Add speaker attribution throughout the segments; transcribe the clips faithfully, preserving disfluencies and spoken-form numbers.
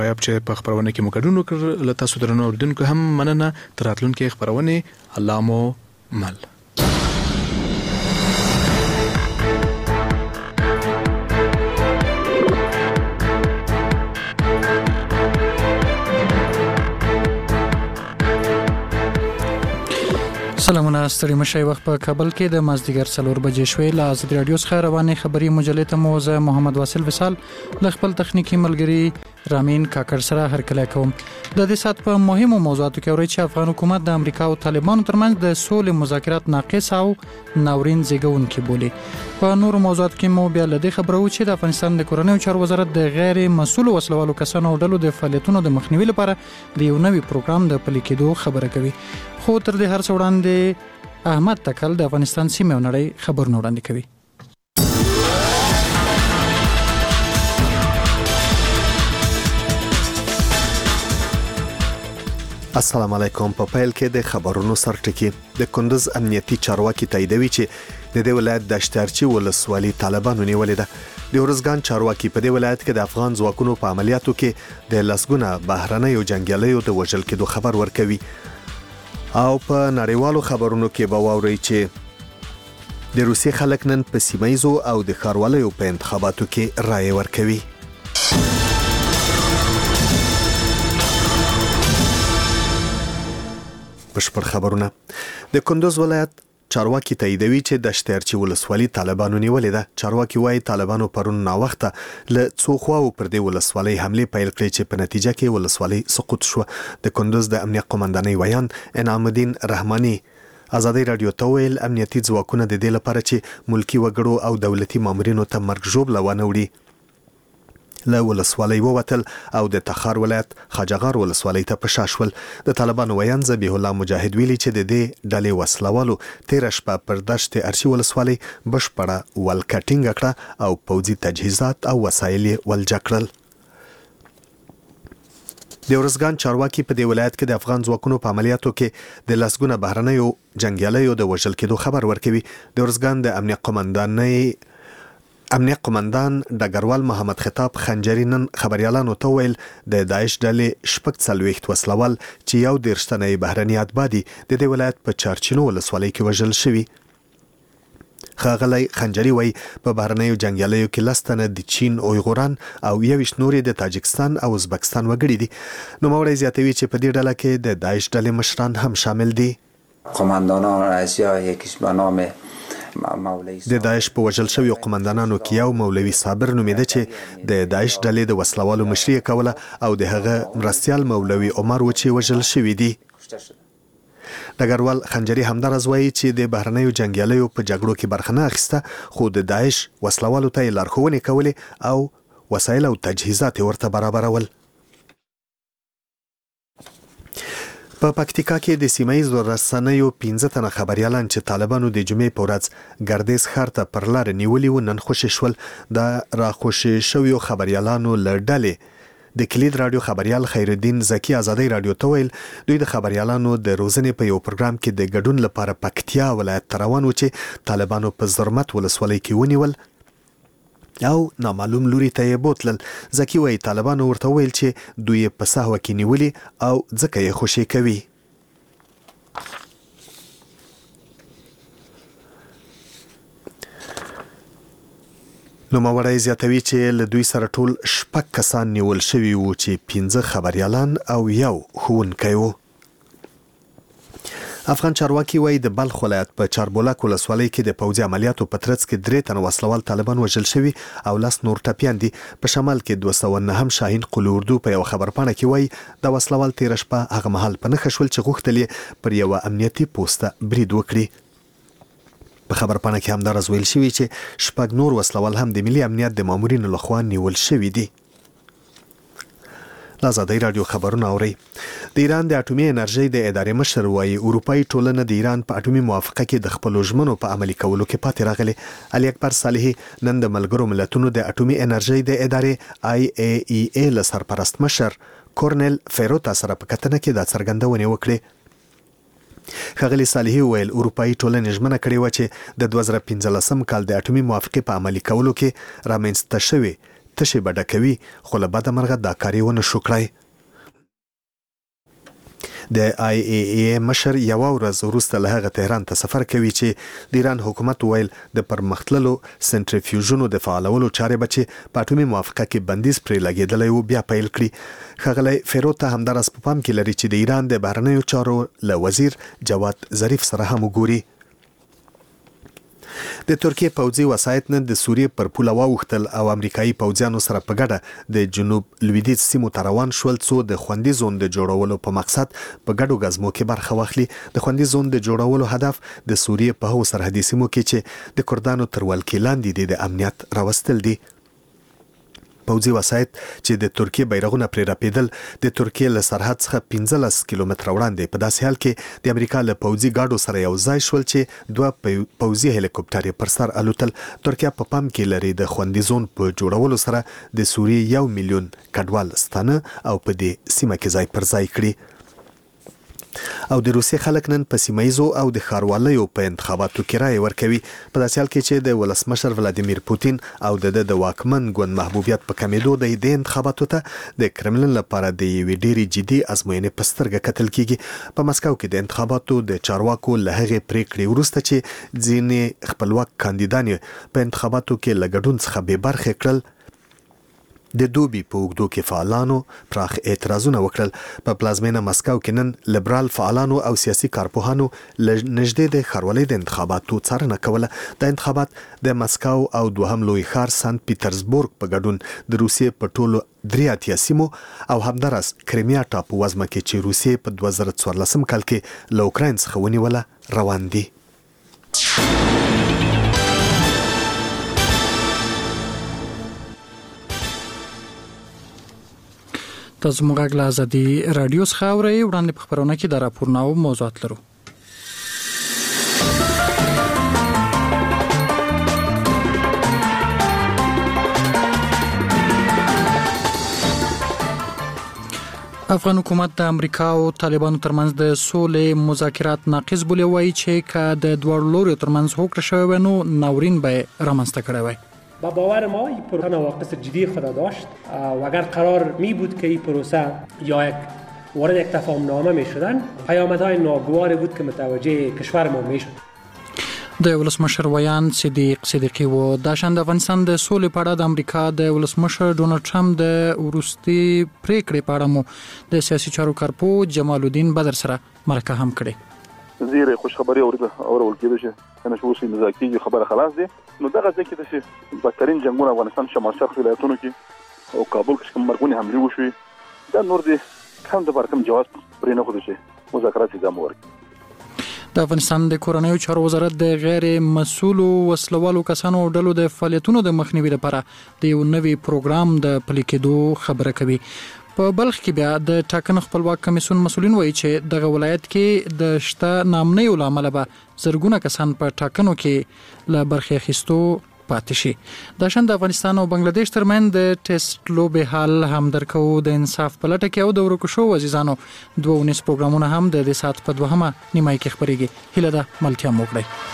Speaker 1: یاب چې په خبرونه کې مو ګډون وکړ له تاسو درنو اوریدونکو هم مننه. تر راتلونکي خبرونه الله مو مل.
Speaker 2: سلامونه ستړي مشي. وخت په کابل کې د مازدیګر څلور بجې شوې. له ازادي رادیو څخه روانې خبري مجلې ته مو زه محمد واصل وصال له خپل تخنیکی ملګری رامین کاکړ سره هرکلی کوم. د دې سات په مهمو موضوعاتو کې اورئ چې افغان حکومت د امریکا او طالبانو ترمنځ د سولې مذاکرات ناقص او ناورین زیږونکي بولي. په نورو موضوعاتو کې مو بیا له دې خبرو چې د افغانستان د کورنیو چارو وزارت د غیر مسؤل وسلوالو کسانو او ډلو د فعالیتونو د مخنیوي لپاره د یو نوي پروګرام د پلي کېدو خبره کوي. خو تر دې هر څه وړاندې احمد تکل د افغانستان سیمه او نړۍ خبرونه وړاندې کوي.
Speaker 3: السلام علیکم. په پیل کې د خبرونو سرټکی. د کندز امنیتي چارواکي تاییدوي چې د دې ولایت د اشترچی ولسوالۍ طالبانو نیولې ده. د ورزګان چارواکي په دې ولایت کې د افغان ځواکونو په عملیاتو کې د لسګونه بهرنیو جنگیالیو د وژل کېدو خبر ورکوي. او په نړیوالو خبرونو کې به واورئ چې د روسي خلک نن په سیمایزو او د ښاروالۍ په انتخاباتو کې رائے ورکوي. بشپړ خبرونه. د کندز ولایت چارواکي تاییدوي چې د اشترچی ولسوالۍ طالبانو نیولې ده. چارواکي وايي طالبانو پرون ناوخته له څو خواو پر دې ولسوالۍ حمله پیل کړې چې په نتیجه کې ولسوالۍ سقوط شو. د کندز د امنیت قومندانۍ ویان انعام الدین رحماني ازادي رادیو ته ویل امنیتي ځواکونه د دې لپاره چې ملکی وګړو او دولتي مامورینو ته مرګ ژوبله ونه وړي له ولسوالۍ ووتل او د تخار ولایت خاجغار ولسوالۍ ته په شاشول. د طالبانو ویان ذبیح الله مجاهد ویلي چې د دې ډلې وسلوالو تیر شپه پر دشت ارشي ولسوالۍ بشپړه ولکټینګ کړه او پوځي تجهیزات او وسایل ولجا کړل. د ورزګان چارواکي په دې ولایت کې د افغان ځواکونو په عملیاتو کې د لسګونه بهرنیو جنگیالیو د وژل کېدو خبر ورکوي. د ورزګان د امنیت قومندانۍ امنیت قومندان ډګروال محمد خطاب خنجری نن خبريالانو ته ویل د داعش ډلې شپږ څلوېښت وسلوال چې یو دېرش تنه بهرني اتبادي د دې ولایت په چارچینو ولسوالۍ کې وژل شوي. ښاغلی خنجری وایي په بهرنیو جنګیالیو کې لس تنه د چین اویغوران او یویشت نورې د تاجکستان او ازبکستان وګړي دي. نوموړی زیاتوي چې په دې ډله کې د داعش ډلې مشران هم شامل دي.
Speaker 4: قماندانان رئیسیا یکیش به نام
Speaker 3: د داعش په وژل شویو قماندانانو کې یو مولوي صابر نومیده چې د داعش ډلې د وسلوالو مشري کوله او د هغه مرستیال مولوي عمر و چې وژل شوی دی. ډګروال خنجری همدارز وایي چې د بهرنیو جنگیالیو په جګړو کې برخه نه اخیسته خو د داعش وسلوالو ته لارښوونې کولې او وسایل او تجهیزات ورته برابرول. په پکتیکا کې د سیمایي رسنیو پنځه تنه خبريالان چې طالبانو د جمعې په ورځ ګردیز ښار ته پر لار نیولي و نن خوشي شول. د راخوشي شویو خبريالانو له ډلې د کلید رادیو خبريال خیر الدین زکی ازادي رادیو ته ویل دوی د خبريالانو د روزنې په یو پروګرام کې د ګډون لپاره پکتیا ولایت ته روان و چې طالبانو په زرمت ولسوالۍ کې ونیول او نامعلوم لوري ته یې بوتلل. زکی وایي طالبانو ورته ویل چې دوی په سهوه کې نیولي او ځکه یې خوشي کوي. نوموړی زیاتوي چې له دوی سره ټول شپږ کسان نیول شوي وو چې پنځه خبريالان او یو ښوونکی و. افغان چارواکي وایي د بلخ ولایت په چاربولک ولسوالۍ کې د پوځي عملیاتو په ترڅ کې درې تنه وسلوال طالبان وژل شوي او لس نور ټپیان دي. په شمال کې دوه سوه نهم شاهین قلي اردو په یو خبرپاڼه کې وایي د وسلوال تیر شپه هغه مهال په نښه شول چې غوښتل یې پر یوه امنیتي پوسته برید وکړي. په خبرپاڼه کې همدارز ویل شوي چې شپږ نور وسلوال هم د ملي امنیت د مامورینو لخوا نیول شوي دي. ازادي رادیو خبرونه اوري. د ایران د اټومي انرژي د ادارې مشر وايي اروپאי ټولنه د ایران په اټومي موافقه کې د خپل ژمنو په عملي کولو کې پاتې راغلي. علي اکبر صالحي نن د ملګرو ملتونو د اټومي انرژي د ادارې آی ای ای ای له سرپرست مشر کورنل فیروتا سره په کتنه کې د څرګندونې وکړې. ښاغلي صالحي ویل اروپאי ټولنه ژمنه کړې و چې د دوه زره پنځلسم کال د اټومي موافقه په عملي کولو کې رامنځته شوی تشې به ډکوي، خو له بده مرغه دا کار یې ونه شو کړی. د آی ای ای مشر یو ورځ وروسته له هغه تهران ته سفر کوي چې د ایران حکومت ویل د پرمختللو سنټریفیوژونو د فعالولو چارې به چې په اټومي موافقه کې بندیز پرې لګېدلی و بیا پیل کړي. ښاغلی فیرو ته همداراز په پام کې لري چې د ایران د بهرنیو چارو له وزیر جواد ظریف سره هم وګوري. د ترکیه پوځي وسایط نن د سوریې پر پوله واوښتل او امریکایي پوځیانو سره په ګډه د جنوب لویدیځ سیمو ته روان شول څو د خوندي زون د جوړولو په مقصد په ګډو غزمو کې برخه واخلي. د خوندي زون د جوړولو هدف د سوریې په هغو سرحدي سیمو کې چې د کردانو تر ولکې لاندې دي د امنیت راوستل دي. پوځي وسایط چې د ترکیه بیرغونه پرې راپیدل د ترکیه له سرحد څخه پنځلس کیلومتره وړاندې په داسې حال کې د امریکا له پوځي ګاډو سره یو ځای شول چې دوه پوځي هلیکوپټر یې پر سر الوتل. ترکیه په پام کې لري د خوندي زون په جوړولو سره د سوریې یو میلیون کډوال ستانه او په دې سیمه کې ځای پر ځای کړي. او د روسیې خلک نن په سیمایزو او د ښاروالیو په انتخاباتو کې رایې ورکوي په داسې حال کې چې د ولسمشر ولادیمیر پوتین او د د واکمن ګوند محبوبیت په کمیدو د دې انتخاباتو ته د کرملن لپاره د یوې ډېرې جدي ازموینې په سترګه کتل کیږي. په مسکو کې د انتخاباتو د چارواکو له هغې پریکړې وروسته چې ځینې خپلواک کاندیدان په انتخاباتو کې له ګډون څخه بې برخې کړل، د دوبي په اوږدو کې فعالانو پراخ اعتراضونه وکړل. په پلازمینه مسکو کې نن لیبرال فعالانو او سیاسي کارپوهانو نږدې د ښاروالۍ د انتخاباتو څارنه کوله. د انتخابات د مسکو او دوهم لوی ښار سنت پیټرزبورګ په ګډون د روسیې په ټولو درې اتیا سیمو او همداراز کریمیا ټاپو وزمه کې چې روسیې په دوه زره څوارلسم کال کې له اوکراین څخه ونیوله روان دي.
Speaker 2: تاسو موږ له ازادي رادیو څخه اورئ. وړاندې په خبرونه کې د راپورونه او موضوعات لرو. افغان حکومت د امریکا او طالبانو ترمنځ د سولې مذاکرات ناقص بولی وایي چې که د دواړو لورو ترمنځ هوکړه شوی وای نو ناورین به رامنځته کړی وای.
Speaker 5: با باور ما این پروسه نواقص جدی خود داشت و اگر قرار می بود که این پروسه یا یک وارد یک تفاهم نامه می شدن پیامدهای ناگواری بود که متوجه کشور ما می شد.
Speaker 2: د ولسمشر ویان صدیق صدیقی و داشند افغانستان د سولې په اړه د امریکا د ولسمشر ډونالد ټرمپ د وروستي پریکړې په اړه مو د سیاسي چارو کارپو جمال الدین بدر سره مرکه هم کړې.
Speaker 6: زیره خوش خبري اورده اورول کېده چې کنه شو سي مذاکرې خبره خلاص دي. نو دغه ځکه چې بدترین جنگونه افغانستان شمال شرق ولایتونو کې او کابل کې کوم مرګونی حمله وشوي دا نور دي کوم د برکم جواز پرې نه خو دي چې مذاکرات ادامه ورکړي.
Speaker 2: د افغانستان د کورنیو چارو وزارت د غیر مسؤلو وسلوالو کسانو ډلو د فعالیتونو د مخنیوي لپاره د یو نوي پروګرام د پلي کېدو خبره کوي. په بلخ کې بیا د ټاکنو خپلواک کمیسیون مسؤلین وایي چې دغه ولایت کې د شته نامنیو له امله به زرګونه کسان په ټاکنو کې له برخې اخیستو پاتې شي. دا شان د افغانستان او بنگلاديش ترمن د ټیسټ لوبې حل هم درکو د انصاف په لټه کې او د ورکو شو عزیزانو دوه ونیس پروګرامونه هم د دې سات په دوهمه نیمای کې خبرېږي. هیله ده ملتیا مو وکړئ.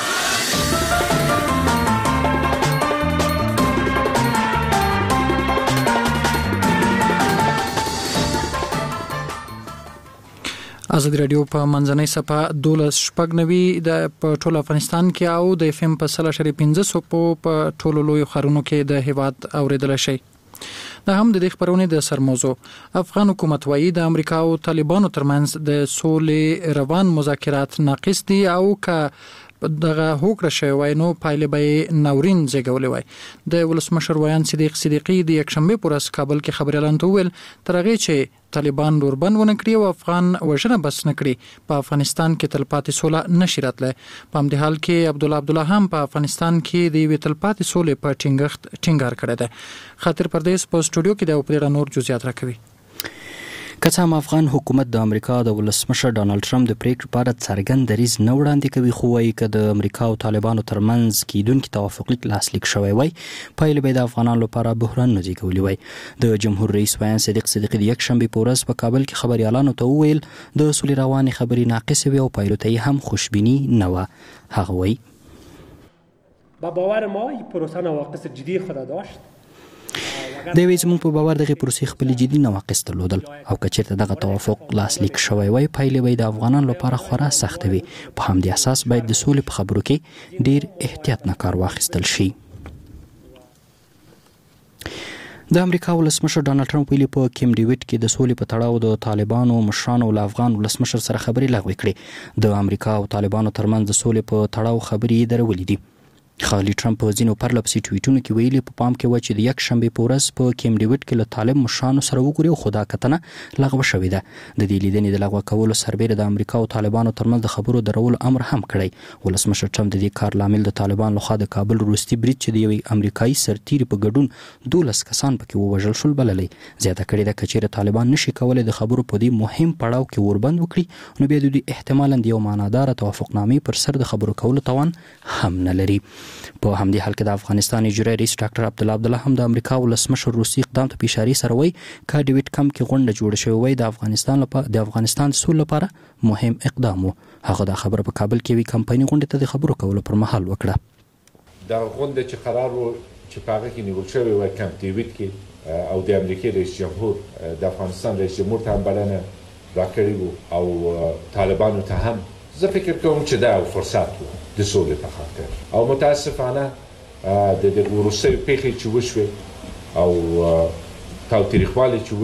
Speaker 2: ازادي رادیو په منځنۍ صفحه دولس شپږ نوي د په ټول افغانستان کې او د اف ام په سل اشری پنځه سو په ټولو لوی خارونو کې د هیواد اوریدل شي. دا هم د دې خبرونې د سرموضوع. افغان حکومت وایي د امریکا او طالبانو ترمنځ د سولې روان مذاکرات ناقص دي او که دغه هوکړه شوی وای نو پایله به ناورین زیږولې وای. د ولسمشر ویان صدیق صدیقی د یکشنبه پر ورځ کابل کې خبري اعلان وکړ تر هغه چې طالبان لوربند ونه کړی او افغان وژنه بس نه کړی په افغانستان کې تلپاتې سوله نشي راتله. په همدې حال کې عبد الله عبد الله هم په افغانستان کې د وی تلپاتې سولې په ټینګښت ټینګار کړی دی. خاطر پردیس په سټوډیو کې د اوپریر نور جزئیات راکوي.
Speaker 7: که څه هم افغان حکومت د امریکا د ولسمشر ډانلډ ټرمپ د پریکړې په اړه څرګند دریځ نه وړاندې کوي، خو وايي که د امریکا او طالبانو ترمنځ کېدونکي توافق لیک لاسلیک شوی وای پایله به د افغانانو لپاره بحران نه زیږولی وای. د جمهور رئیس ویان صدیق صدیقی د یکشنبه په ورځ په کابل کې خبريالانو ته وویل د سولې روانې خبرې ناقصې وي او پایلو ته هم خوشبینی نه و. هغه وایي
Speaker 5: با باور ما این پروسه نواقص جدی خود داشت.
Speaker 7: د ویز مون په باور دغه پروسې خپل جدي نواقص درلودل او کچېرته دغه توافق لاسلیک شوی وای پایلې به د افغانانو لپاره خورا سخت وي. په همدې اساس باید د سولې په خبرو کې ډیر احتیاط نه کار واخیستل شي. د امریکا ولسمشر ډانلډ ټرمپ ویلي په کیم ډیویډ کې د سولې په تړاو د طالبانو مشرانو له افغان ولسمشر سره خبرې لغوه کړې. د امریکا او طالبانو ترمنځ د سولې په تړاو خبرې درولې دي. خالي ټرمپ په ځینو پرلپسې ټویټونو کې ویلي په پام کې و چې د یک شنبه په ورځ په کیم ډیویډ کې له طالب مشرانو سره وګوري او خدا کتنه لغوه شوې ده. د دې لیدنې د لغوه کولو سربېره د امریکا او طالبانو ترمنځ د خبرو درولو امر هم کړی. ولسمشر ټرمپ د دې کار لامل د طالبان لخوا د کابل روستي برید چې د یوې امریکایي سرتیري په ګډون دولس کسان پکې ووژل شول بللی. زیاته کړې ده کچېره طالبان نشي کولای د خبرو په دې مهم پړاو کې وربند وکړي نو بیا د دوی احتمالاً د یو معنادار توافقنامې پر سر د خبرو کولو توان هم نه لري. په همدې حال کې د افغانستان اجرایي رئیس ډاکټر عبدالله عبدالله هم د امریکا ولسمشر روسي اقدام ته په اشاره سره وایي کا ډیویډ کم کې غونډه جوړه شوې وای د افغانستان لپاره د افغانستان د سولې لپاره مهم اقدام وو. هغه د خبره په کابل کې وی کمپایني غونډه ته د خبرو کولو پر مهال وکړه.
Speaker 8: دا غونډه چې قرار وو چې په هغه کې نیول شوې وای کمپ ډیویډ کې او د امریکا رئیس جمهور د افغانستان رئیس جمهور ته هم بلنه راکړې وو او طالبانو ته هم. زه فکر کوم چې دا یو فرصت و د سولې په خاطر او متاسفانه د د وروستیو پیښې چې وشوې او تاوتریخوالي چې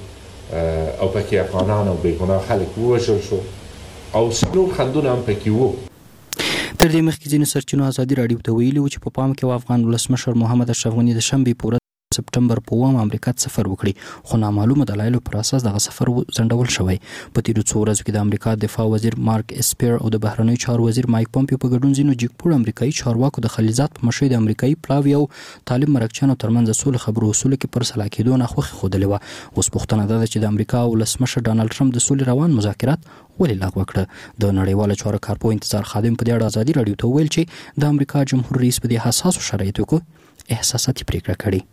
Speaker 8: وشوې او پکې افغانان او بېګناه خلک ووژل شو او نور خنډونه هم پکې وو.
Speaker 7: تر دې مخکې ځینو سرچینو ازادي راډیو ته ویلي و چې په پام کې و افغان ولسمشر محمد اشرف غني د شنبې په ورځ سپټمبر په اووم امریکا ته سفر وکړي خو نامعلومه دلایلو پر اساس دغه سفر ځنډول شوی. په تیرو څو ورځو کې د امریکا دفاع وزیر مارک اسپیر او د بهرنیو چارو وزیر مایک پومپیو په ګډون ځینو جګپوړ امریکایي چارواکو د خلیجات په مشرۍ د امریکایي پلاوي او طالب مرکچیانو ترمنځ د سولې خبرو اصولو کې پر سلا کېدو ناخوښي ښودلې وه. اوس پوښتنه ده چې د امریکا ولسمشر ډانلډ ټرمپ د سولې روان مذاکرات ولې لغوه کړه. د نړیوالو چارو کارپوه انتظار خادم په دې اړه ازادي راډیو ته وویل چې د امریکا جمهور رئیس په دې حساسو شرایطو کې احساساتي پریکړه کړې.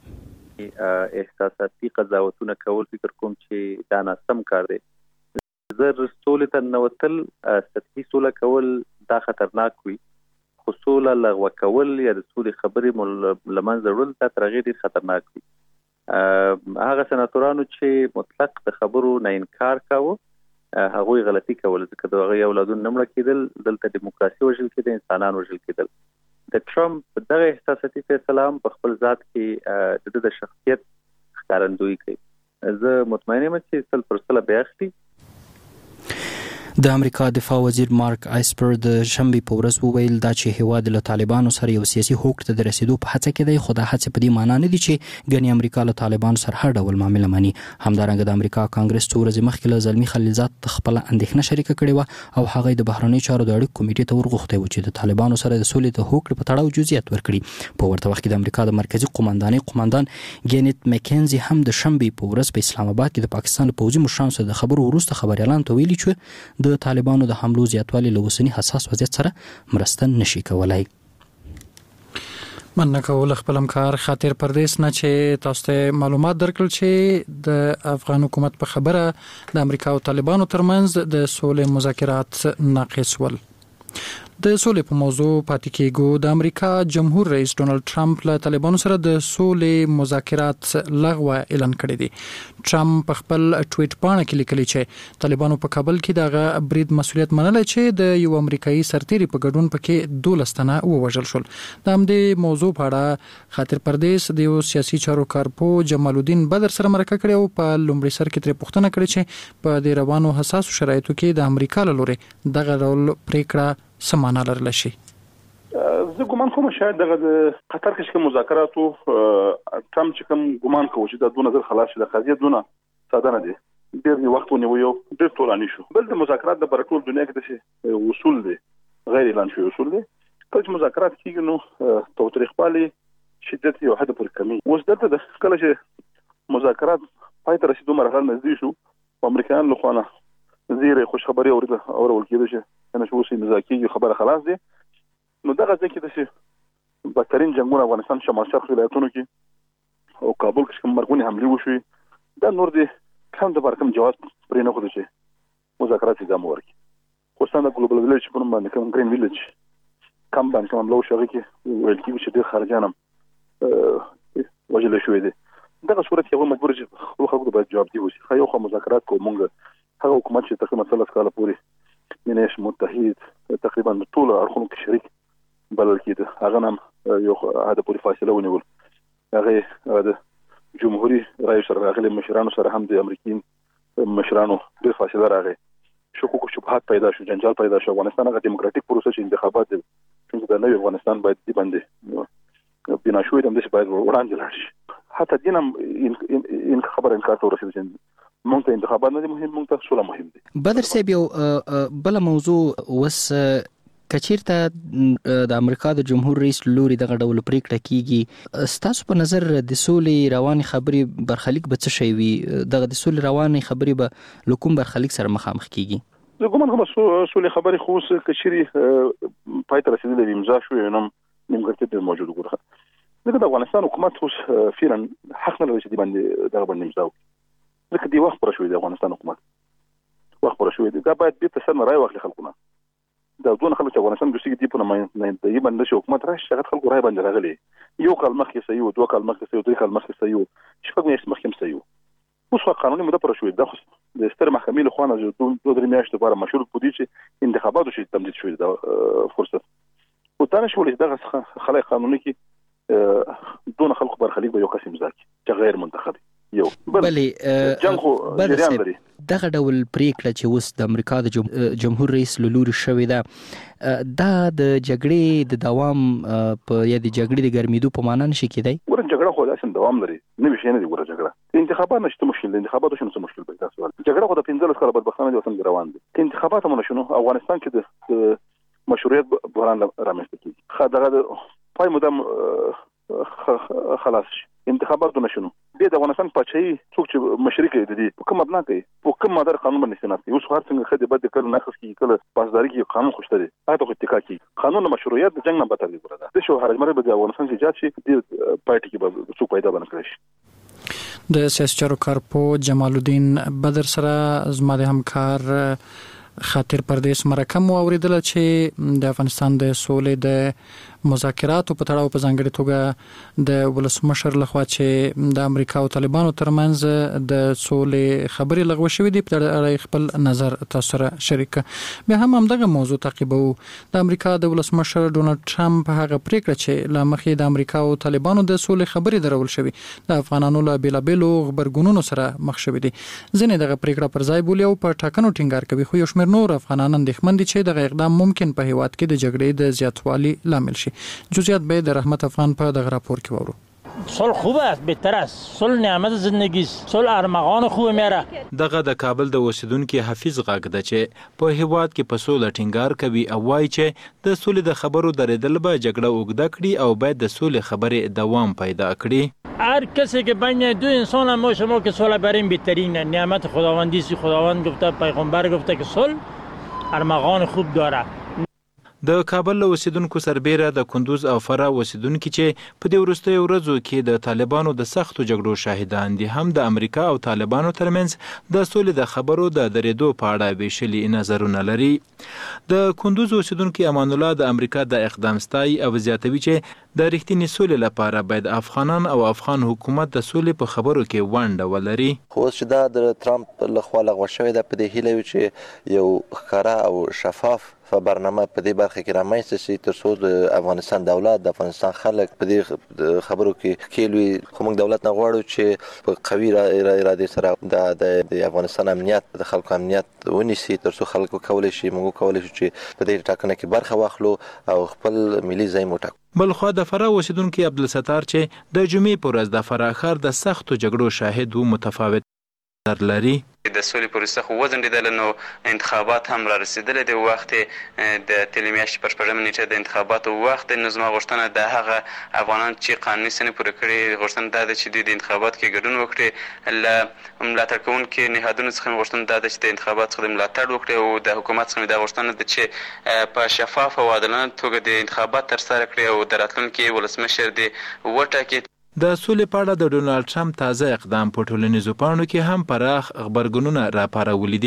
Speaker 9: احساساتي قضاوتونه کول فکر کوم چې دا ناسم کار دی. زر سولې ته نوتل سطحي سوله کول دا خطرناک وي خو سوله لغوه کول یا د سولې خبرې لمنځه وړل دا تر هغې ډېر خطرناک وي. هغه سناتورانو چې مطلق د خبرو نه انکار کاوه هغوی غلطي کول ځکه د هغوی اولادونه نه مړه کېدل دلته دیموکراسي وژل کېده انسانان وژل کېدل. د ټرمپ دغه احساساتي فیصله هم په خپل ذات کې د د شخصیت ښکارندویي کوي. زه مطمئن یم چې سل پر سله به اخلي.
Speaker 7: د امریکا دفاع وزیر مارک اسپر د شنبې په ورځ وویل دا چې هیواد له طالبانو سره یو سیاسي هوکړې ته د رسیدو په هڅه کې دی خو دا هڅې په دې معنا نه دي چې ګنې امریکا له طالبانو سره هر ډول معامله مني. همدارنګه د امریکا کانګرس څو ورځې مخکې له زلمي خلیلزاد خپله اندېښنه شریکه کړې وه او هغه د بهرنیو چارو د اړیکو کمیټې ته ورغوښتی و چې د طالبانو سره د سولې د هوکړې په تړاو جزئیات ورکړي. په ورته وخت کې د امریکا د مرکزي قومندانۍ قومندان ګینټ مکینزي هم د شنبې په ورځ په اسلام آباد کې د پاکستان پوځي مشرانو سره د خبرو وروسته خبريالانو ته ویلي چې د طالبانو د حملو زیاتوالی له اوسني حساس وضعیت سره مرسته نشي کولای.
Speaker 2: مننه کول خپل همکار خاطر پردیس نه چې تاسو ته معلومات درکړل چې د افغان حکومت په خبره د امریکا او طالبانو ترمنځ د سولې مذاکرات ناقص ول. د سولې په موضوع پاتې کېږو. د امریکا جمهور رئیس ډونالد ټرمپ له طالبانو سره د سولې مذاکرات لغوه اعلان کړی دی. ټرمپ په خپل ټویټ باندې کې لیکلی چې طالبانو په کابل کې دغه برید مسؤلیت منلی چې د یو امریکایي سرتیري په ګډون پکې دولس تنه ووژل شول. د همدې موضوع په اړه خاطر پردیس د یو سیاسي چارو کارپوه جمال الدین بدر سره مرکه کړې او په لومړي سر کې ترې پوښتنه کړې چې په دې روانو حساسو شرایطو کې د امریکا له لورې دغه ډول پریکړه سمانه لرل شي.
Speaker 6: زه ګومان کوم شاید دغه د قطر کې کوم مذاکراتو ټرمپ چې کوم ګومان کوي چې د دونه زر خلاص شي د قضیه دونه ساده نه دي ډېر وخت ونیو ډېر طولاني شو. بل د مذاکرات د برټول دنیا کې د اصول دي غیر اعلان شوی اصول دي. کله چې مذاکرات کیږي نو تاوتریخوالي شدت یو حد پورې کمی. اوس دلته د کله چې مذاکرات پای ته رسیدو مرحله نږدې شو امریکایان له خوا نه زیری خوش خبري اورېده اورول کېده چې نه شو سي مذاکره خبره خلاص دي. نو دغه ځکه چې بدترین جنگونه افغانستان شمال شرق ولایتونو کې او کابل کې کوم مرګونی حمله وشوي دا نور دي کوم د برکم جواز پرې نه خو دي چې مذاکرات ادامه ورکړي. خو څنګه ګلوبل ویلج په نوم باندې کوم ګرین ویلج کم باندې کوم لو شغې کې ویل کېږي چې د خارجانم وجل شوې دي دغه صورت یو مجبور چې خپل خلکو باید جواب دی وسی خو یو خو مذاکرات کوو مونږ هغه حکومت چې تقریبا ثلاث کاله پورې منیش متحد تقریبا ټول اړخونو کې شریک بلل کېده هغه هم یو هدا پورې فاصله ونیول هغه د جمهوریت رئیس سره راغلي مشرانو سره هم د امریکایي مشرانو ډېر فاصله راغی شکوک شبهات پیدا شو جنجال پیدا شو افغانستان هغه دیموکراتیک پروسه چې انتخابات دي چې د نوې افغانستان باید دی باندې بنا شوې د دې باید وړاندې لاړ شي حتی دینم ان خبر انکار ته ورسېد چې مونږ ته انتخابات نه دي مهم مونږ ته سوله مهم دي
Speaker 7: بدر صاحب یو بل موضوع وس کچیرته د امریکا د جمهور رئیس لوري دغه ډول پریکړه کیږي ستاسو په نظر د سولې رواني خبرې برخلیک به څه شي وي دغه د سولې رواني خبرې به لکوم برخلیک سره مخامخ کیږي
Speaker 6: زه ګومان کوم سولې خبرې خو کچيري پای ته رسیدلې امضا شوې نو نیمګړتیا موجوده ګورخه دغه د افغانستان حکومت اوس فعلا حق نه لري چې دی باندې دغه باندې امضا وکړي ځکه دی وخت پر شوې د افغانستان حکومت وخت پر شوې دا باید به تاسو نه راي واخلي خلکونه دا دون خلک چې افغانستان دوی کې دی په نه نه دی باندې چې حکومت راشي هغه خلکو راي باندې راغلي یو کال مخکې سيو دوه کال مخکې سيو درې کال مخکې سيو شپږ میاشتې مخکې سيو اوس خو قانوني مده پر شوې د د ستر محکمې له خوا نه دوه درې میاشتې لپاره مشروط بودی چې انتخابات شي تمدید شوې د فرصت او دا نشول چې دغه خلک قانوني کې دون خلکو برخلیک به یو قسم ځکه چې غیر منتخب یو
Speaker 7: بلې
Speaker 6: جنگ خو جریان لري
Speaker 7: دغه ډول پریکړه چې اوس د امریکا د جمهور رئیس لوري شوې ده دا د جګړې د دوام په یا د جګړې د ګرمېدو په معنا نشي کېدای
Speaker 6: ور جګړه خو داسې دوام لري نه وشي نه دی ور جګړه انتخابات نشته مشکل دي انتخابات شنو څه مشکل به تاسو جګړه خو د پنځلس کاله بدبختانه د وطن روان دي انتخابات هم نشو افغانستان کې د مشروعیت بحران رامنځته کیږي خدغه پای مدام خلاص شي انتخابات نشو به د افغانستان پچای څوک چې مشرک دي په کوم مبنا کوي په کوم مدار قانون باندې استناد کوي اوس هر څنګه خدي بد کړه نه خص کی کله پاسداري کې قانون خوشته دي هغه خو اتکا کی قانون مشروعیت د جنگ نه بتر دی ګره د شو هر مره به د افغانستان چې جات شي د پارټي کې به څوک پیدا باندې کړی
Speaker 2: د سیاسي چارو کارپو جمال الدین بدر سره زما د همکار خاطر پردیس مرکم اوریدل چې د افغانستان د سولې د مذاکراتو په تړاو په ځانګړي توګه د ولسمشر لخوا چې د امریکا او طالبانو ترمنځ د سولې خبرې لغوه شوې دي په اړه خپل نظر تاسو سره شریک بیا هم همدغه موضوع تعقیبو د امریکا د ولسمشر ډونالد ټرمپ هغه پریکړه چې ل مخې د امریکا او طالبانو د سولې خبرې درول شوې د افغانانو له بیلابېلو خبرګونونو سره مخ شوې دي ځینې دغه پریکړه پر ځای بولی او په ټاکنو ټینګار کوي خو یو شمېر نور افغانان اندېښمن دي چې دغه اقدام ممکن په هیواد کې د جګړې د زیاتوالي لامل شي جزئیات به در رحمت افغان په دغه راپور کې وورو
Speaker 10: صلح خوب است بهتر است صلح نعمت زندگی است صلح ارمغان خوب میره
Speaker 11: دغه د کابل د اوسیدونکو حفیظ غږ ده چې په هیواد کې په سوله ټینګار کوي او وایي چې د سولې د خبرو درېدل به جګړه اوږده کړي او باید د سولې خبرې دوام پیدا کړي
Speaker 10: هر کسی که بین دو انسان ما شما که صلح بریم بهترین نعمت خداوندی است خداوند گفته پیغمبر گفته که صلح ارمغان خوب داره
Speaker 11: د کابل اوسیدونکو سربېره د کندوز او فرا اوسیدونکو چې په دې وروستیو ورځو کې د طالبانو د سختو جګړو شاهدان دي هم د امریکا او طالبانو ترمنځ د سولې د خبرو د درېدو په اړه بېشلي نظرونه لري د کندوز اوسیدونکو امان الله د امریکا د اقدام ستایي او زیاتوي چې د رښتینې سولې لپاره باید افغانان او افغان حکومت د سولې په خبرو کې ونډه ولري
Speaker 12: خو چې دا د ټرمپ لخوا لغوه شوې ده په دې هیله وي چې یو ښکاره او شفاف برنامه په دې برخه کې رامنځته شي تر څو د افغانستان دولت د افغانستان خلک په دې خبرو کې کېلوي خو موږ دولت نه غواړو چې په قوي اراده سره د افغانستان امنیت د خلکو امنیت ونیسي تر څو خلکو کولای شي موږ کولای شو چې په دې ټاکنه کې برخه واخلو او خپل ملي ځای مو ټاکو
Speaker 11: بلخوا د فرا اوسیدونکو عبدالستار چې د جمعې په ورځ د فرا ښار د سختو جګړو شاهد و متفاوت نظر لري
Speaker 13: د سولې پروسه خو وځنډېدله نو انتخابات هم را رسېدلې د وخت د تېرې میاشتې پر شپږمه نیټه د انتخاباتو وخت نو زما غوښتنه د هغه افغانان چې قانوني سنې پوره کړي غوښتنه دا ده چې دوی د انتخاباتو کې ګډون وکړي له ملاتړ کوونکي نهادونو څخه مې غوښتنه دا ده چې د انتخاباتو څخه د ملاتړ وکړي او د حکومت څخه مې دا غوښتنه ده چې په شفاف او عادلانه توګه د انتخابات ترسره کړي او د راتلونکي ولسمشر دې وټاکي
Speaker 11: د سولې په اړه د ډونالد ټرمپ تازه اقدام په ټولنیزو پاڼو کې هم پراخ خبرګونونه راپارولي دي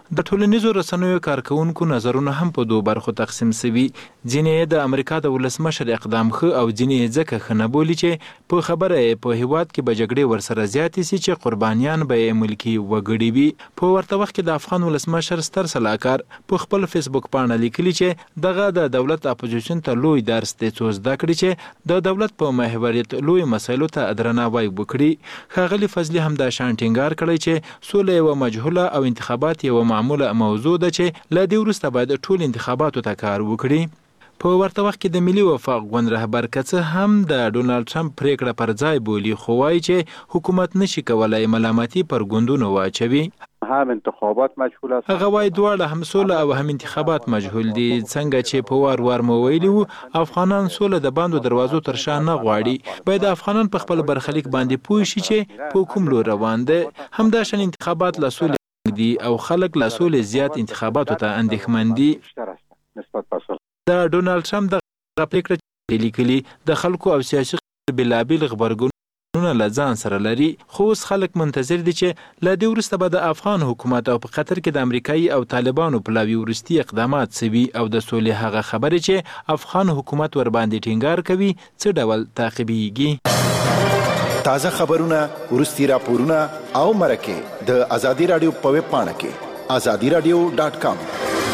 Speaker 11: د ټولنیزو رسنیو کارکونکو نظرونه هم په دوه برخو تقسیم شوي. ځینې د امریکا د ولسمشر اقدام ښه او ځینې ځکه ښه نه بولي چې په خبره په هیواد کې به جګړې ورسره زیاتې سي چې قربانیان به یې ملکي وګړي وي. په ورته وخت کې د افغان ولسمشر ستر سلاکار په خپل فیسبوک پاڼه لیکلي چې دغه د دولت اپوزیشن ته لوی درس دی څو زده کړي چې د دولت په محوریت لوی مسایلو ته درناوی وکړي. ښاغلي فضلي هم دا شان ټینګار کړی چې سوله یوه مجهوله او انتخابات یوه معموله موضوع ده چې له دې وروسته باید ټول انتخاباتو ته کار وکړي. په ورته وخت کې د ملي وفاق ګوند رهبر که څه هم د ډونالډ ټرمپ پریکړه پر ځای بولي خو وایي چې حکومت نشي کولای ملامتي پر ګوندونو واچوي.
Speaker 14: هم انتخابات مجهول است.
Speaker 11: هغه وایي دواړه هم سوله او هم انتخابات مجهول دي. څنګه چې په وار وار مو ویلي وو افغانان سوله د باندو دروازو تر شا نه غواړي. باید افغانان په خپل برخلیک باندې پوه شي چې په کوم لور روان دي. همدا شان انتخابات له سولې دي او خلک له سولې زیات انتخاباتو ته اندېښمن دي. د ډونالډ ټرمپ دغه پریکړه لیکلي د خلکو او سیاسي بېلابېل غبرګونونه له ځان سره لري خو اوس خلک منتظر دي چې له دې وروسته به د افغان حکومت او په قطر کې د امریکایي او طالبانو پلاوي وروستي اقدامات سوي او د سولې هغه خبرې چې افغان حکومت ورباندې ټینګار کوي څه ډول تعقیبېږي.
Speaker 15: تازه خبرونه وروستي راپورونه او مرکې د ازادي رادیو په ویب پاڼه کې ازادي رادیو ډاټ کام.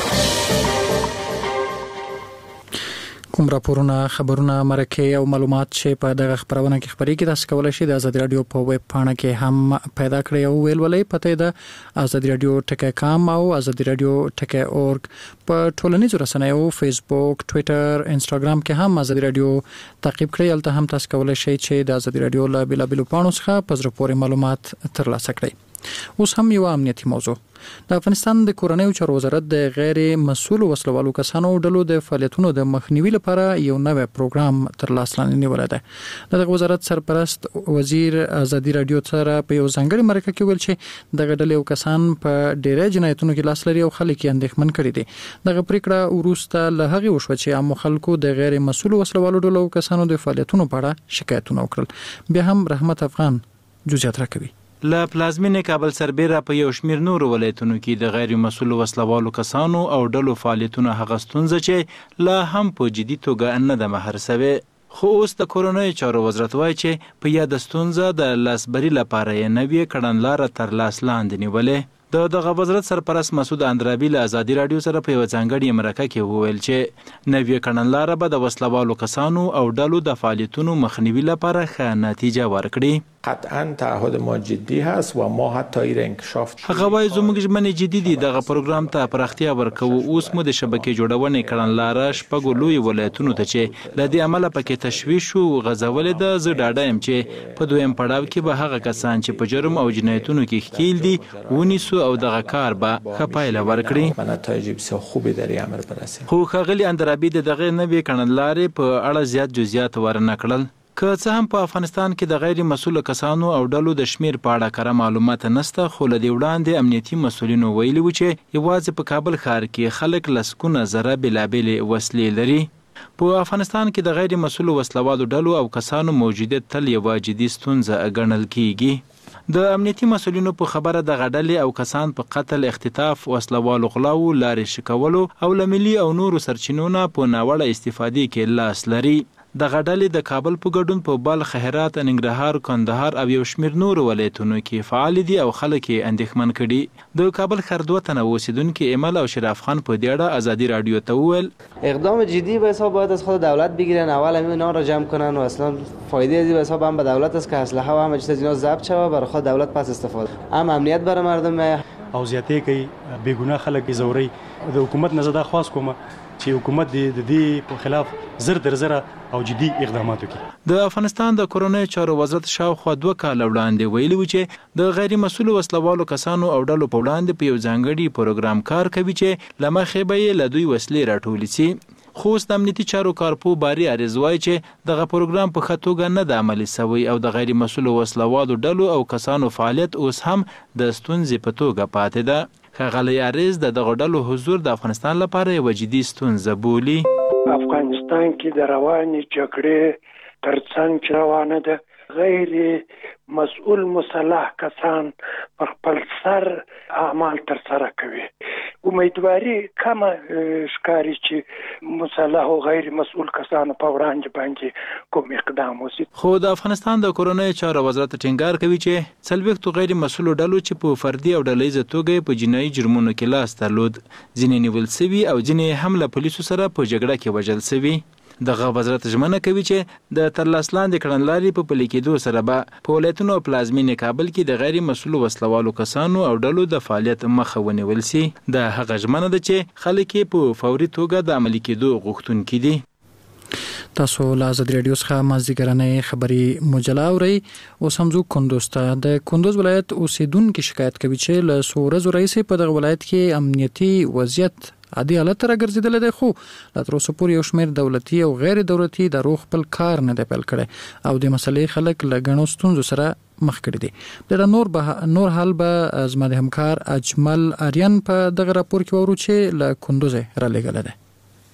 Speaker 2: کوم راپورونه خبرونه مرکې او معلومات چې په دغه خبرونه کې خبرې کې تاسو کولای شئ د ازادي رادیو په ویب پاڼه کې هم پیدا کړئ او ویل ولې پته ده ازادي رادیو ټکی کام او ازادي رادیو ټکی اورګ. په ټولنیزو رسنیو فیسبوک ټوئیټر انستګرام کې هم ازادي رادیو تعقیب کړئ. البته هم تاسو کولای شئ چې د ازادي رادیو له بېلابېلو پاڼو څخه په زړه پورې معلومات ترلاسه کړئ. اوس هم یو امنیتي موضوع. د افغانستان د کورنیو چارو وزارت د غیر مسؤل وسلوالو کسانو ډلو د فعالیتونو د مخنیوي لپاره یو نوی پروګرام تر لاس لاندې نیولی دی. د دغه وزارت سرپرست وزیر ازادي رادیو سره په یو ځانګړي مرکه کې ویل چې دغه ډلې او کسان په ډېری جنایتونو کې لاس لري او خلک یې اندېښمن کړي دي. دغه پریکړه وروسته له هغې وشوه چې عامو خلکو د غیر مسؤل وسلوالو ډلو او کسانو د فعالیتونو په اړه شکایتونه وکړل. بیا هم رحمت افغان جزئیات راکوي.
Speaker 11: له پلازمینې کابل سربیره په یو شمیر نورو ولایتونو کې د غیر مسؤل وسلوالو کسانو او ډلو فعالیتونه هغه ستونزه چې لا هم په جدي توګه نه ده مهار شوې. خو اوس د کورنیو چارو وزارت وایي چې په یاده ستونزه د لاسبري لپاره یې نوې کړنلاره تر لاس لاندې نیولې. د دغه وزارت سرپرست مسعود اندرابي له ازادي رادیو سره په یو ځانګړي مرکه کې وویل چې نوې کړنلاره به د وسلوالو کسانو او ډلو د فعالیتونو مخنیوي لپاره ښه نتیجه ورکړي.
Speaker 16: قطعا تعهد ما جدی هست و ما حتی ایر انکشاف
Speaker 11: هغه وایي زموږ ژمنې جدي دي. دغه پروګرام ته پراختیا ورکوو. اوس مو د شبکې جوړونې کړنلاره شپږو لویو ولایتونو ته چې له دې امله پکې تشویش او غځولې ده. زه ډاډه یم چې په دویم پړاو کې به هغه کسان چې په جرم او جنایتونو کې ښکیل دي ونیسو او دغه کار به ښه پایله ورکړي.
Speaker 16: نتایج بسیار خوبی در این عمل برسیم.
Speaker 11: خو ښاغلي اندرابي د دغه نوې کړنلارې په اړه زیات جزئیات ورنه کړل. که څه هم په افغانستان کې د غیر مسؤل کسانو او ډلو د شمیر په اړه کره معلومات نشته خو له دې وړاندې امنیتي مسؤلینو ویلي وو چې یوازې په کابل ښار کې خلک لسګونه زره بېلابېلې وسلې لري. په افغانستان کې د غیر مسؤل وسلوالو ډلو او کسانو موجودیت تل یوه جدي ستونزه ګڼل کیږي. د امنیتي مسؤلینو په خبره د غډلې او کسان په قتل، اختطاف، وسلوالو غلاو، لارې شکولو او له ملي او نورو سرچینو نه په ناوړه استفادې کې لاس لري. د غډلې د کابل په ګډون په بلخ، هرات، ننګرهار، کندهار او یو شمیر نورو ولایتونو کې فعال دي او خلک یې اندېښمن کړي. د کابل ښار دوه تنه اوسیدونکي ایمل او شراف خان په دې اړه ازادي رادیو ته وویل
Speaker 17: اقدام جدی به حساب باید از خود دولت بگیرن. اول همین اونا رو جمع کنن و اصلا فایده ازی به حساب هم به دولت است که اسلحه و همه چیز از اینا ضبط شوه برای خود دولت پس استفاده هم امنیت برای مردم
Speaker 18: او زیاتې کوي بیګناه خلک زوري. د حکومت نه زده خواست کوم چې حکومت د دې په خلاف زر در زره او جدي اقدامات وکړي.
Speaker 11: د افغانستان د کورنیو چارو وزارت شاوخوا دوه کاله وړاندې ویلي و چې د غیر مسؤل وسلوالو کسانو او ډلو په وړاندې په یو ځانګړي پروګرام کار کوي چې له مخې به یې له دوی وسلې راټولې سي. خو اوس د امنیتي چارو کارپو باري عریض وایي چې دغه پروګرام په ښه توګه نه ده عملي سوی او د غیر مسؤل وسلوالو ډلو او کسانو فعالیت اوس هم د ستونزې په توګه پاتې ده. ښاغلی عریض د دغه ډلو حضور د افغانستان لپاره یوه جدي ستونزه بولي.
Speaker 19: افغانستان کې د روانې جګړې ترڅنګ چې روانه ده غیر مسؤل مسلح کسان پر خپل سر اعمال ترسره کوي. امیدواري کم ښکاري چې مسلح او غیر مسؤل کسانو په وړاندې باندې کوم اقدام وشي.
Speaker 11: خو د افغانستان د کورنۍ چارو وزارت ټینګار کوي چې څلوېښتو غیر مسؤلو ډلو چې په فردي او ډلهییزه توګه په جنایي جرمونو کې لاس درلود ځینې نیول سوي او ځینې هم له پولیسو سره په جګړه کې وژل سوي. دغه وزارت ژمنه کوي چې د ترلاس لاندې کړنلارې په پلي کېدو سره به په ولایتونو او پلازمینې کابل کې د غیر مسؤلو وسلوالو کسانو او ډلو د فعالیت مخه ونیول سي. د هغه ژمنه ده چې خلک په فوري توګه د عملي کېدو غوښتونکي دي.
Speaker 2: تاسو له آزادي رادیو څخه مازدیګرنۍ خبري مجله اورئ. اوس هم ځو کندوز ته. د کندوز ولایت اوسیدونکو شکایت کوي چې له څو ورځو راهیسې په دغه ولایت کې امنیتي وضعیت عادي حالت ته راګرځېدلی دی، خو لا تر اوسه پورې یو شمېر دولتي او غیر دولتي ادارو خپل کار نه دی پیل کړی او د مسلې خلک له ګڼو ستونزو سره مخ کړي دي. د نور به نور حال به زما د همکار اجمل آریان په دغه راپور کې وورو چې له کندوز را لېږلی دی.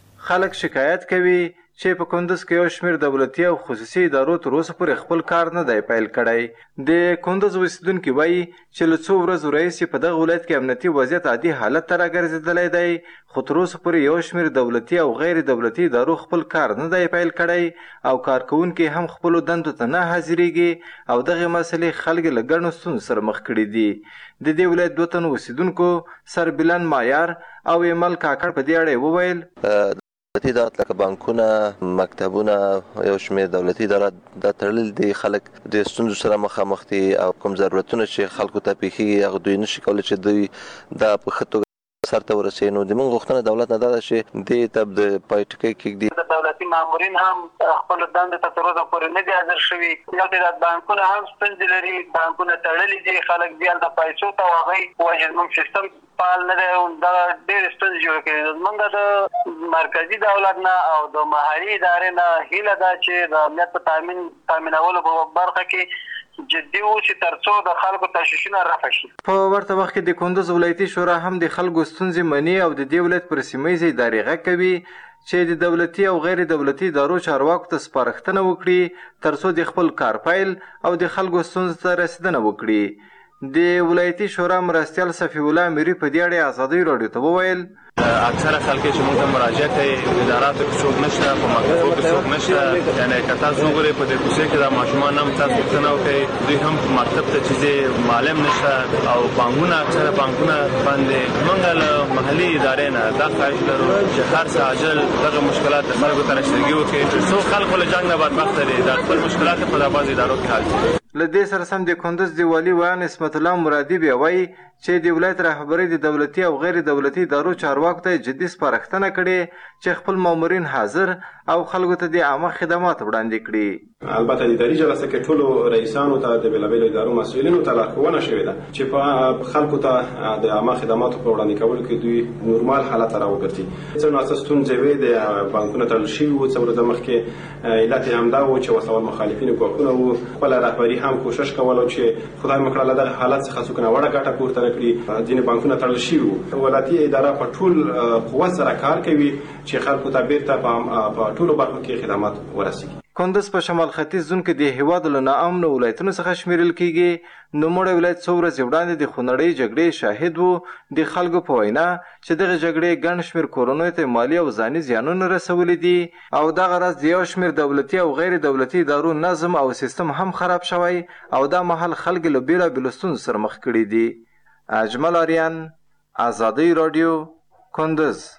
Speaker 20: خلک شکایت کوي چې په کندوز کې یو شمېر دولتي او خصوصي ادارو تر اوسه پورې خپل کار نه دی پیل کړی. د کندوز اوسیدونکي وایي چې له څو ورځو راهیسې په دغه ولایت کې امنیتي وضعیت عادي حالت ته راګرځېدلی دی، خو تر اوسه پورې یو شمېر دولتي او غیر دولتي ادارو خپل کار نه دی پیل کړی او کارکوونکي هم خپلو دندو ته نه حاضرېږي او دغې مسلې خلک له ګڼو ستونزو سره مخ کړي دي. د دې ولایت دوه تنو اوسیدونکو سربلند مایار او ایمل کاکړ په دې اړه وویل
Speaker 12: دولتي ادارات لکه بانکونه، مکتبونه، یو شمېر دولتي ادارات دا تړلي دي. خلک د ستونزو سره مخامخ دي او کوم ضرورتونه چې خلکو ته پیښیږي هغه دوی نشي کولی چې دوی دا په ښه توګه سرته ورسوي. نو زموږ غوښتنه دولت نه دا ده چې دې ته د پای ټکی کېږدي.
Speaker 21: د دولتي مامورین هم خپلو دندو ته تر اوسه پورې نه دي حاضر شوي. یو تعداد بانکونه هم ستونزې لري، بانکونه تړلي دي، خلک بیا هلته پیسو ته وهغوی وایي زموږ سیستم فعال نه دی. دغه ډېرې ستونزې جوړې کړي دي. زموږ د مرکزي دولت نه او د محلي ادارې نه هیله ده چې د امنیت په تامین تامینولو په برخه کې جدي اوسي تر څو د خلکو تشویشونه رفع شي.
Speaker 20: په ورته وخت کې د کندوز ولایتي شورا هم د خلکو ستونزې مني او د دې ولایت پر سیمه ییزې ادارې غږ کوي چې د دولتي او غیر دولتي ادارو چارواکو ته سپارښتنه وکړي تر څو د خپل کار پیل او د خلکو ستونزو ته رسیدنه وکړي. د ولایتي شورا مرستیال صفي الله میری په دې اړه آزادي راډیو ته وویل
Speaker 22: اکثره خلک چې موږ ته مراجعه کوي اداراتو کې څوک نشته، په مکتبو کې څوک نشته. یعنې که تاسو وګورئ په دې کوڅې کې دا ماشومان هم تاسو پوښتنه وکړئ دوی هم مکتب ته چې معلم نشته او بانکونه اکثره بانکونه باندې. موږ له محلي ادارې نه دا خواهش لرو چې هر څه عاجل دغه مشکلات د خلکو ته رسیدګي وکړي څو خلکو له جنګ نه بدبخته دي دا خپل مشکلات په دغه بعضې ادارو کې حل کړي.
Speaker 20: له دې سره سم د کندوز د والي ویان اسمت الله مرادي بیا وایي چې د ولایت رهبرۍ د دولتي او غیر دولتي ادارو چارواکو ته جدي سپارښتنه کړې چې خپل مامورین حاضر او خلکو ته د عامه خدمات وړاندې کړي.
Speaker 23: البته د اداري جلسه کې ټولو رئیسانو ته د بېلابېلو ادارو مسؤلینو ته لارښوونه شوې ده چې په خلکو ته د عامه خدماتو په وړاندې کولو کې دوی نورمال حالت ته راوګرځي. څه ناڅه ستونزې وې د بانکونه تړل شوي وو، څه ورځې مخکې علت یې همدا و چې وسله وال مخالفین ګواښونه وو. خپله رهبري هم کوشش کوله چې خدای مو کړه له دغه حالت څخه څوک ناوړه ګټه پورته نه کړي. ځینې بانکونه تړل شوي وو. ولایتي اداره په ټول قوت سره کار کوي چې خلکو ته بیرته په ټولو برخو کې خدمات ورسیږي.
Speaker 20: کندوز په شمال ختیځ زون کې د هیواد له ناامنو ولایتونو څخه شمیرل کیږي. نوموړی ولایت څو ورځې وړاندې د خونړۍ جګړې شاهد و. د خلکو په وینا چې دغه جګړې ګڼ شمېر کورنیو ته مالي او ځاني زیانونه رسولي دي او دغه راز د یو شمېر دولتي او غیر دولتي ادارو نظم او سیستم هم خراب شوی او دا مهال خلک له بېلابېلو ستونزو سره مخ کړي دي. اجمل آریان، آزادي راډیو، کندوز.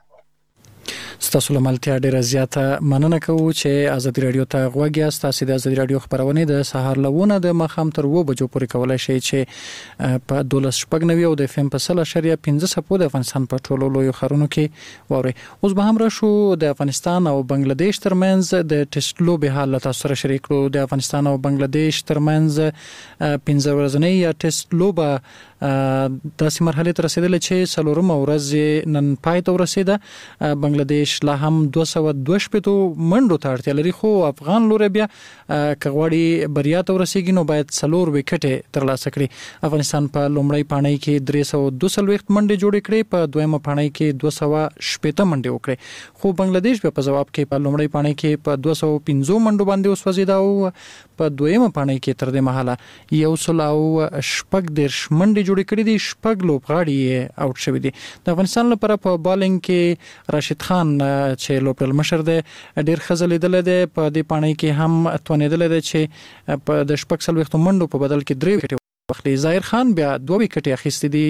Speaker 2: ستاسو له ملتیا ډیره زیاته مننه کوو چې آزادي راډیو ته غوږ یاست. تاسو د آزادي راډیو خبرونه د سهار لونه د مخام تر و بجو پورې کولای شئ چې په دولس شپږ نوي او د فم په سل اشاریه پنځه سپو د افغانستان په ټولو لویو ښارونو کې واورئ. اوس به هم راشو د افغانستان او بنگلاديش ترمنځ د ټیسټ لوبې حال تاسو سره شریک کړو. د افغانستان او بنگلاديش ترمنځ پنځه ورځنۍ یا ټیسټ لوبه داسې مرحله ته رسیدلې چې څلورمه ورځ نن پای ته ورسېده. بنگلاديش لا هم دوه سوه دوه شپېتو منډو ته اړتیا لري، خو افغان لوري بیا که غواړي بریا ته ورسېږي نو باید څلور وکټې ترلاسه کړي. افغانستان په لومړۍ پاڼۍ کې درې سوه دوه څلوېښت منډې جوړې کړې، په دویمه پاڼۍ کې دوه سوه شپېته منډې وکړې، خو بنگلاديش بیا په جواب کې په لومړۍ پاڼۍ کې په دوه سوه پنځو منډو باندې وسوځېده او په دویمه پاڼۍ کې تر دې مهاله یو سل او شپږ دېرش منډې جوړې کړې دي شپږ لوبغاړي اوټ شوي دي. د افغانستان لپاره په بالینګ کې راشد خان چې لوبډل مشر دی ډیر ښه لیدل دی په دې پاڼې کې هم اتونېدل دی چې په د شپږ څلوېښتو منډو په بدل کې درې وکټې واخلي. ظاهر خان بیا دوه وکټې اخیستې دي